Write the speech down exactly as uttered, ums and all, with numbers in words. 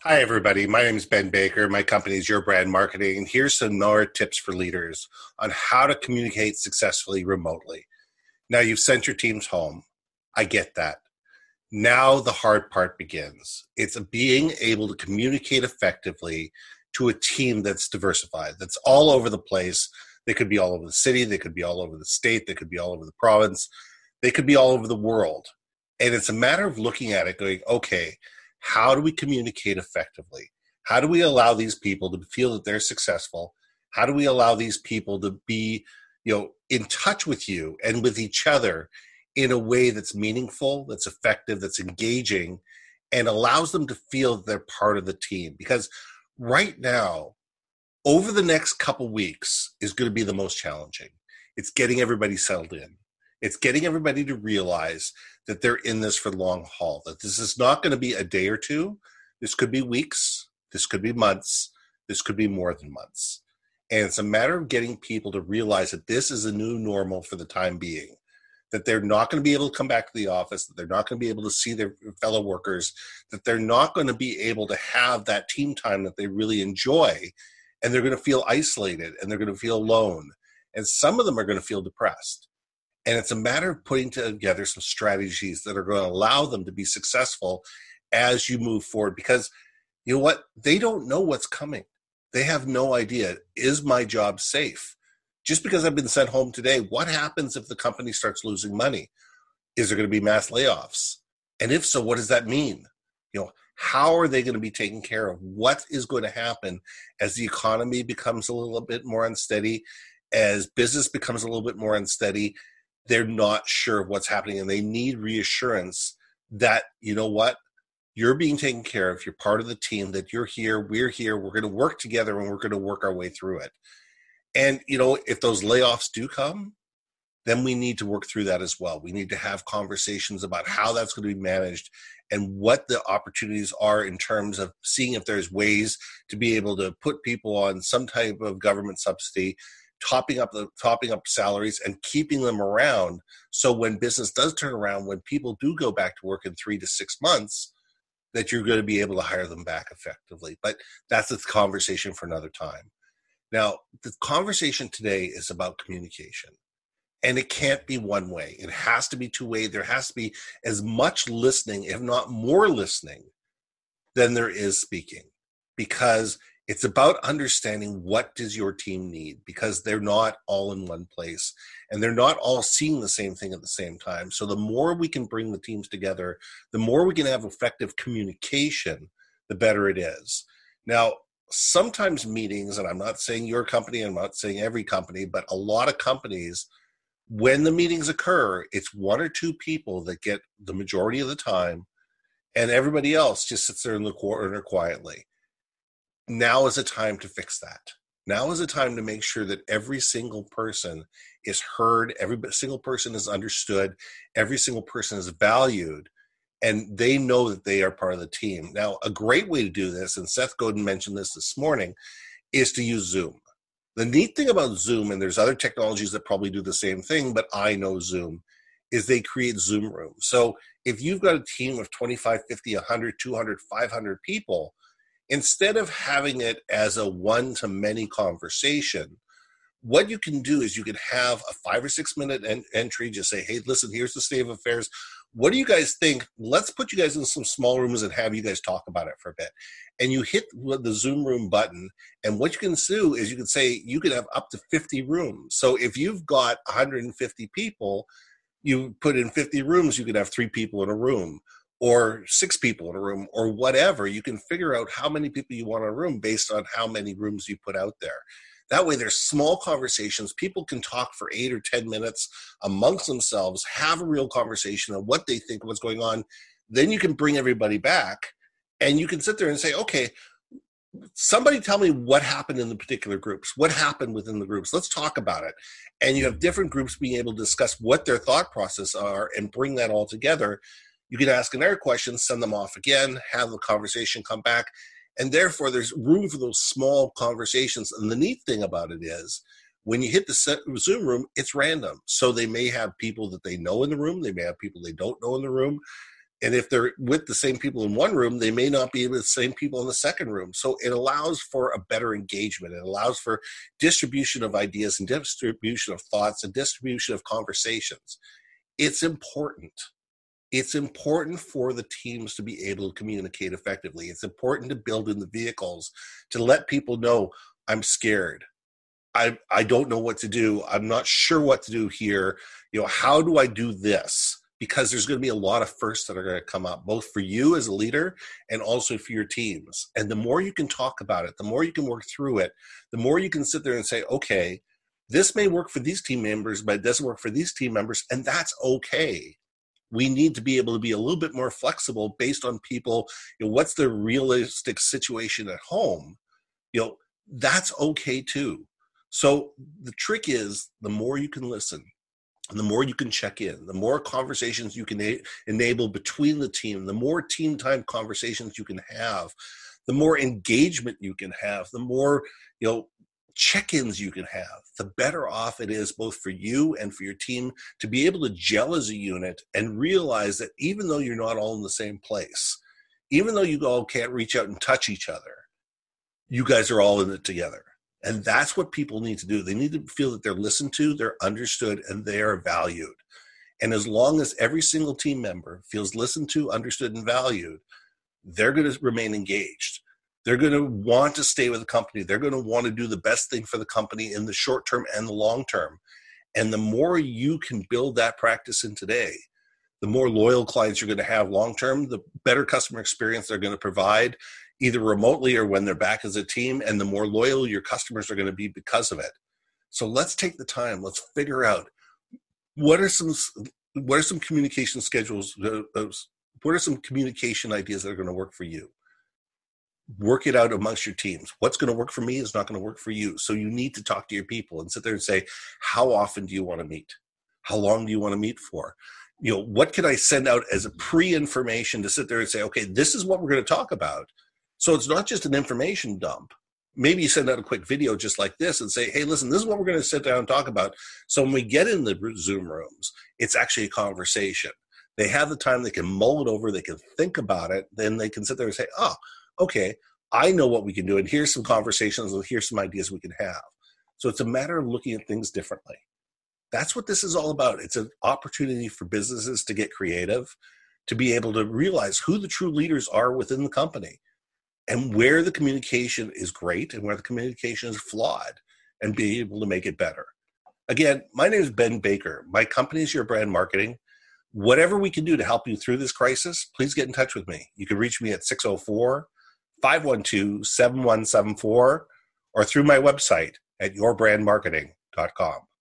Hi, everybody. My name is Ben Baker. My company is Your Brand Marketing, and here's some more tips for leaders on how to communicate successfully remotely. Now, you've sent your teams home. I get that. Now, the hard part begins. It's being able to communicate effectively to a team that's diversified, that's all over the place. They could be all over the city. They could be all over the state. They could be all over the province. They could be all over the world. And it's a matter of looking at it going, okay, how do we communicate effectively? How do we allow these people to feel that they're successful? How do we allow these people to be, you know, in touch with you and with each other in a way that's meaningful, that's effective, that's engaging, and allows them to feel that they're part of the team? Because right now, over the next couple weeks is going to be the most challenging. It's getting everybody settled in. It's getting everybody to realize that they're in this for the long haul, that this is not going to be a day or two. This could be weeks. This could be months. This could be more than months. And it's a matter of getting people to realize that this is a new normal for the time being, that they're not going to be able to come back to the office, that they're not going to be able to see their fellow workers, that they're not going to be able to have that team time that they really enjoy, and they're going to feel isolated, and they're going to feel alone. And some of them are going to feel depressed. And it's a matter of putting together some strategies that are going to allow them to be successful as you move forward. Because you know what? They don't know what's coming. They have no idea. Is my job safe? Just because I've been sent home today, what happens if the company starts losing money? Is there going to be mass layoffs? And if so, what does that mean? You know, how are they going to be taken care of? What is going to happen as the economy becomes a little bit more unsteady, as business becomes a little bit more unsteady? They're not sure of what's happening, and they need reassurance that, you know what, you're being taken care of. You're part of the team, that you're here, we're here, we're going to work together, and we're going to work our way through it. And, you know, if those layoffs do come, then we need to work through that as well. We need to have conversations about how that's going to be managed and what the opportunities are in terms of seeing if there's ways to be able to put people on some type of government subsidy, topping up the topping up salaries and keeping them around. So when business does turn around, when people do go back to work in three to six months, that you're going to be able to hire them back effectively. But that's a conversation for another time. Now, the conversation today is about communication. And it can't be one way. It has to be two way. There has to be as much listening, if not more listening, than there is speaking. Because it's about understanding what does your team need, because they're not all in one place and they're not all seeing the same thing at the same time. So the more we can bring the teams together, the more we can have effective communication, the better it is. Now, sometimes meetings, and I'm not saying your company, I'm not saying every company, but a lot of companies, when the meetings occur, it's one or two people that get the majority of the time, and everybody else just sits there in the corner quietly. Now is a time to fix that. Now is a time to make sure that every single person is heard, every single person is understood, every single person is valued, and they know that they are part of the team. Now, a great way to do this, and Seth Godin mentioned this this morning, is to use Zoom. The neat thing about Zoom, and there's other technologies that probably do the same thing, but I know Zoom, is they create Zoom rooms. So if you've got a team of twenty-five, fifty, one hundred, two hundred, five hundred people, instead of having it as a one-to-many conversation, what you can do is you can have a five or six minute en- entry, just say, hey, listen, here's the state of affairs. What do you guys think? Let's put you guys in some small rooms and have you guys talk about it for a bit. And you hit the Zoom room button, and what you can do is you can say you can have up to fifty rooms. So if you've got one hundred fifty people, you put in fifty rooms, you could have three people in a room, or six people in a room, or whatever. You can figure out how many people you want in a room based on how many rooms you put out there. That way there's small conversations. People can talk for eight or ten minutes amongst themselves, have a real conversation on what they think, what's going on. Then you can bring everybody back, and you can sit there and say, okay, somebody tell me what happened in the particular groups. What happened within the groups? Let's talk about it. And you have different groups being able to discuss what their thought process are and bring that all together. You can ask another question, send them off again, have the conversation come back. And therefore, there's room for those small conversations. And the neat thing about it is, when you hit the Zoom room, it's random. So they may have people that they know in the room. They may have people they don't know in the room. And if they're with the same people in one room, they may not be with the same people in the second room. So it allows for a better engagement. It allows for distribution of ideas and distribution of thoughts and distribution of conversations. It's important. It's important for the teams to be able to communicate effectively. It's important to build in the vehicles to let people know, I'm scared. I, I don't know what to do. I'm not sure what to do here. You know, how do I do this? Because there's going to be a lot of firsts that are going to come up, both for you as a leader and also for your teams. And the more you can talk about it, the more you can work through it, the more you can sit there and say, okay, this may work for these team members, but it doesn't work for these team members, and that's okay. We need to be able to be a little bit more flexible based on people, you know, what's the realistic situation at home? You know, that's okay too. So the trick is, the more you can listen, and the more you can check in, the more conversations you can a- enable between the team, the more team time conversations you can have, the more engagement you can have, the more, you know, check-ins you can have, the better off it is both for you and for your team to be able to gel as a unit and realize that even though you're not all in the same place, even though you all can't reach out and touch each other, you guys are all in it together. And that's what people need to do. They need to feel that they're listened to, they're understood, and they are valued. And as long as every single team member feels listened to, understood, and valued, they're going to remain engaged. They're going to want to stay with the company. They're going to want to do the best thing for the company in the short term and the long term. And the more you can build that practice in today, the more loyal clients you're going to have long term, the better customer experience they're going to provide, either remotely or when they're back as a team, and the more loyal your customers are going to be because of it. So let's take the time. Let's figure out what are some what are some communication schedules, uh, what are some communication ideas that are going to work for you. Work it out amongst your teams. What's going to work for me is not going to work for you. So you need to talk to your people and sit there and say, how often do you want to meet? How long do you want to meet for? You know, what can I send out as a pre-information to sit there and say, okay, this is what we're going to talk about. So it's not just an information dump. Maybe you send out a quick video just like this and say, hey, listen, this is what we're going to sit down and talk about. So when we get in the Zoom rooms, it's actually a conversation. They have the time, they can mull it over, they can think about it, then they can sit there and say, oh, okay, I know what we can do, and here's some conversations, and here's some ideas we can have. So it's a matter of looking at things differently. That's what this is all about. It's an opportunity for businesses to get creative, to be able to realize who the true leaders are within the company, and where the communication is great and where the communication is flawed, and be able to make it better. Again, my name is Ben Baker. My company is Your Brand Marketing. Whatever we can do to help you through this crisis, please get in touch with me. You can reach me at six oh four, five one two, seven one seven four or through my website at your brand marketing dot com.